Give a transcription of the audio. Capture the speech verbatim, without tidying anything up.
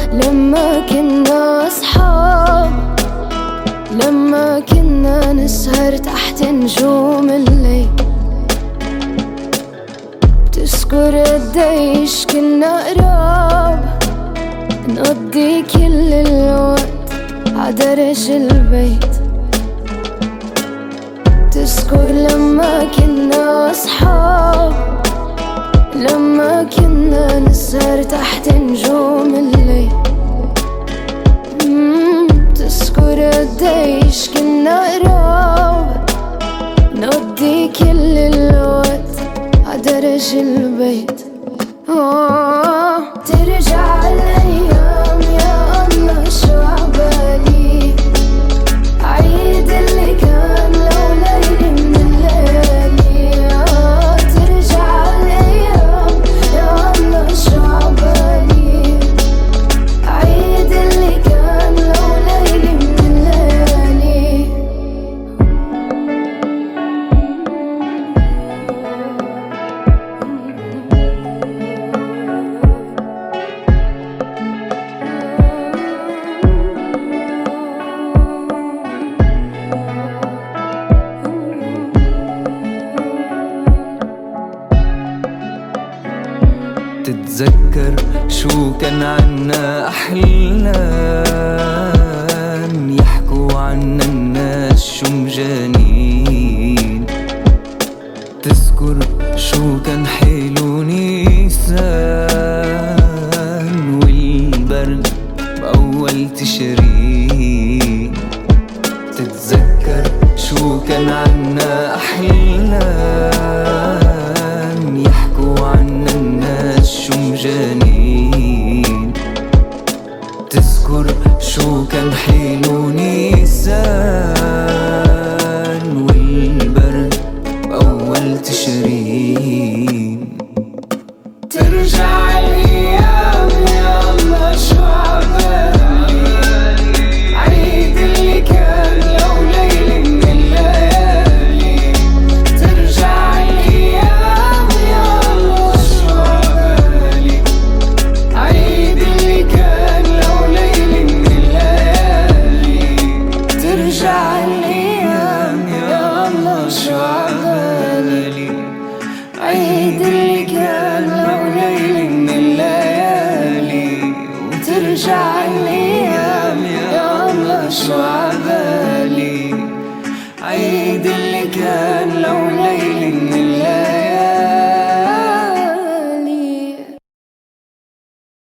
لما كنا أصحاب، لما كنا نسهر تحت نجوم الليل. تذكر قديش كنا قراب، نقضي كل الوقت عدرج البيت. تذكر لما كنا أصحاب، لما كنا نسهر تحت نجوم الليل. تذكر قديش كنا قراب، نقضي كل الوقت عدرج البيت. آه ترجع الأيام يا الله شو عبالي، عيد اللي كان لو ليلة من الليالي. آه ترجع الأيام يا الله شو عبالي، عيد اللي كان لو ليلة من الليالي. تتذكر شو كان عنا أحلام، يحكوا عنا الناس شو مجانين. تذكر شو كان حلو نيسان، والبرد بأول تشرين. تتذكر شو كان عنا أحلام، يحكوا عنا الناس شو مجانين. تذكر شو كان حلو نيسان، والبرد بأول تشرين. ترجع الأيام يا الله شو عبالي، عيد اللي كان لو ليلة من الليالي. ترجع الأيام يا الله شو عبالي، عيد اللي كان لو ليلة من الليالي. ترجع الأيام يا الله شو عبالي، عيد اللي كان لو ليلة من الليالي. وترجع الأيام يا الله شو